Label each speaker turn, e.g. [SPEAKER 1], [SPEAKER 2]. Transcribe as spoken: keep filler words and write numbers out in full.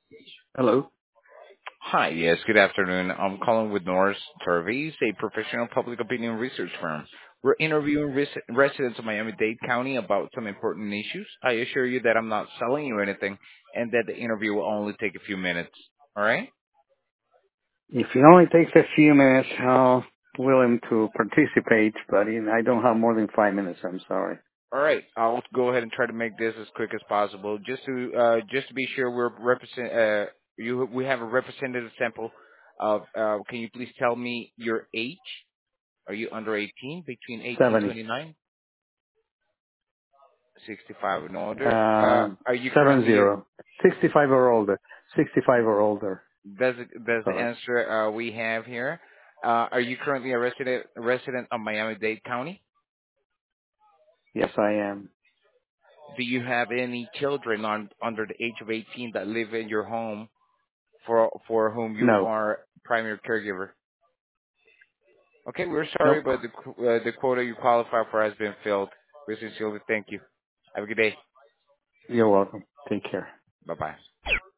[SPEAKER 1] Hello.
[SPEAKER 2] Hi, yes, good afternoon. I'm calling with Norris Surveys, a professional public opinion research firm. We're interviewing res- residents of Miami-Dade County about some important issues. I assure you that I'm not selling you anything and that the interview will only take a few minutes. All right?
[SPEAKER 1] If it only takes a few minutes, I'm willing to participate, but I don't have more than five minutes. I'm sorry.
[SPEAKER 2] All right. I'll go ahead and try to make this as quick as possible. Just to uh, just to be sure we're represent uh, you we have a representative sample of uh, can you please tell me your age? Are you under eighteen, between eighteen and
[SPEAKER 1] seventy.
[SPEAKER 2] twenty-nine? sixty-five and older. Uh,
[SPEAKER 1] Um,
[SPEAKER 2] are you
[SPEAKER 1] seven
[SPEAKER 2] currently,
[SPEAKER 1] zero. sixty-five or older. sixty-five or older.
[SPEAKER 2] does it, does the
[SPEAKER 1] Correct.
[SPEAKER 2] answer uh, we have here, uh, are you currently a resident, resident of Miami-Dade County?
[SPEAKER 1] Yes, I am.
[SPEAKER 2] Do you have any children on, under the age of eighteen that live in your home for, for whom you
[SPEAKER 1] No.
[SPEAKER 2] are primary caregiver? Okay, we're sorry,
[SPEAKER 1] Nope.
[SPEAKER 2] but the, qu- uh, the quota you qualify for has been filled. We sincerely thank you. Have a good day.
[SPEAKER 1] You're welcome. Take care.
[SPEAKER 2] Bye-bye.